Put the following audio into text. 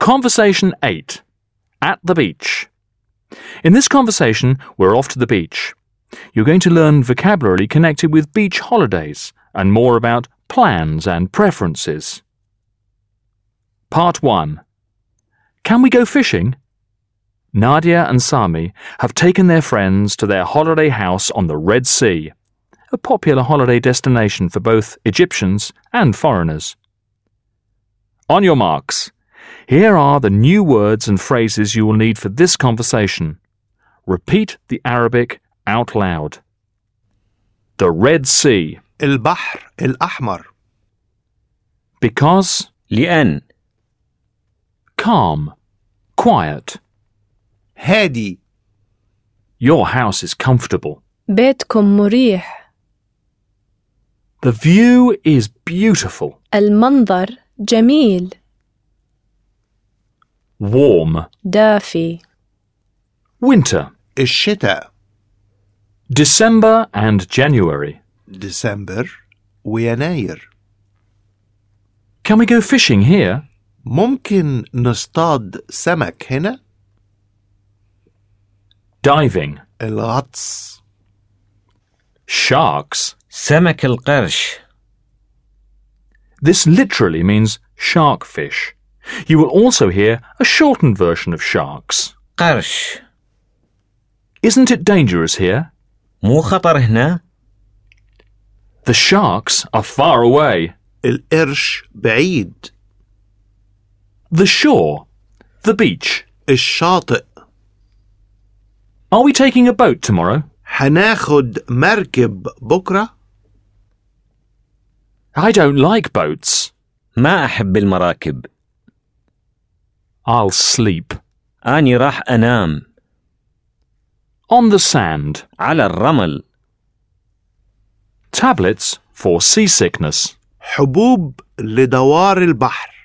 Conversation 8. At the beach. In this conversation, we're off to the beach. You're going to learn vocabulary connected with beach holidays and more about plans and preferences. Part 1. Can we go fishing? Nadia and Sami have taken their friends to their holiday house on the Red Sea, a popular holiday destination for both Egyptians and foreigners. On your marks. Here are the new words and phrases you will need for this conversation. Repeat the Arabic out loud. The Red Sea. البحر الأحمر. Because. لأن. Calm. Quiet. هادي. Your house is comfortable. بيتكم مريح. The view is beautiful. المنظر جميل. Warm. دافي. Winter. الشتاء. December and January. ديسمبر ويناير. Can we go fishing here? ممكن نصطاد سمك هنا؟ Diving. الغطس. Sharks. سمك القرش. This literally means shark fish. You will also hear a shortened version of sharks. قرش. Isn't it dangerous here? مو خطر هنا؟ The sharks are far away. القرش بعيد. The shore. The beach. الشاطئ. Are we taking a boat tomorrow? هناخد مركب بكرة؟ I don't like boats. ما أحب المراكب. I'll sleep. أني راح أنام. On the sand. على الرمل. Tablets for seasickness. حبوب لدوار البحر.